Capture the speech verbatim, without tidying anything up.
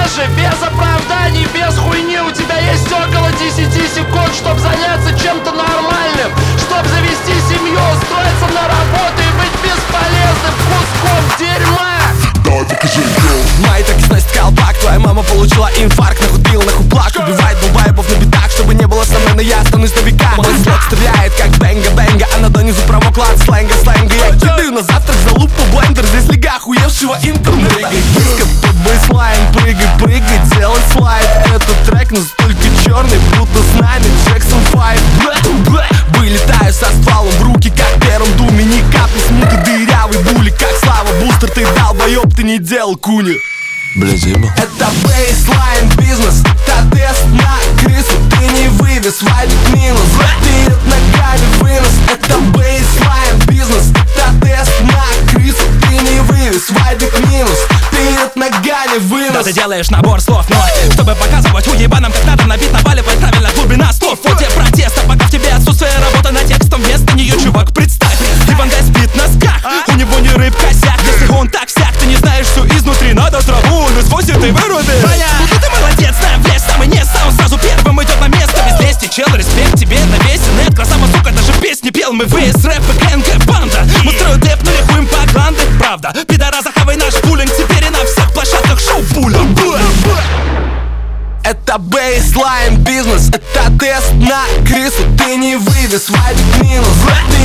продаже, без оправданий, без хуйни. У тебя есть около десяти секунд, чтоб заняться чем-то нормальным, чтоб завести семью, устроиться на работу и быть бесполезным куском дерьма. Мои так и сносит колпак, твоя мама получила инфаркт, нахуй пил, нахуй плак. Убивает булбайбов на битах, чтобы не было сомнений, я останусь на века. Мой слог стреляет как бенга-бенга, а на донизу промокла от сленга-сленга. Я кидаю на завтрак за лупу блендер, здесь лига охуевшего интернета. Прыгай диско под бейслайн, прыгай, прыгай, делай слайд. Этот трек настолько черный, будто с нами Джексон Файв. Вылетаю со стволом в руки, как в первом думе. Ни капли смута, дырявый були, как Слава Бустер. Ты долбоёб, ты не делал куни. Блядь, заебал. Это бейслайн бизнес, это тест на крысу. Ты не вывез, валик минус, перед ногами вынос. Это бейслайн бизнес, это тест на крысу. Ты не вывез, валик минус, перед ногами вынос. Да ты делаешь набор слов, но чтобы показывать уебанам, как надо, на бит наваливать правильно глубина слов. Вот тебе протеста, пока в тебе отсутствие работы над текстом. Вместо нее, чувак, представь, Иван Гай спит на сках, у него не рыб косяк. Если он так сяк, ты не знаешь все изнутри, надо траву насквозь и ты выруби. Ну ты молодец, знаем в лес, самый не сам сразу первым идет на место. Без лести, чел, респект тебе на весь нет. Красава, сука, даже песни пел, мы весь рэп и КНГ банда. Мы строю депнули хуем по гланды, правда. Пидораса, хавай наш пулинг, теперь и на всех площадках шоу пуля. Это бейслайн бизнес, это тест на крысу. Ты не вывез, валик минус.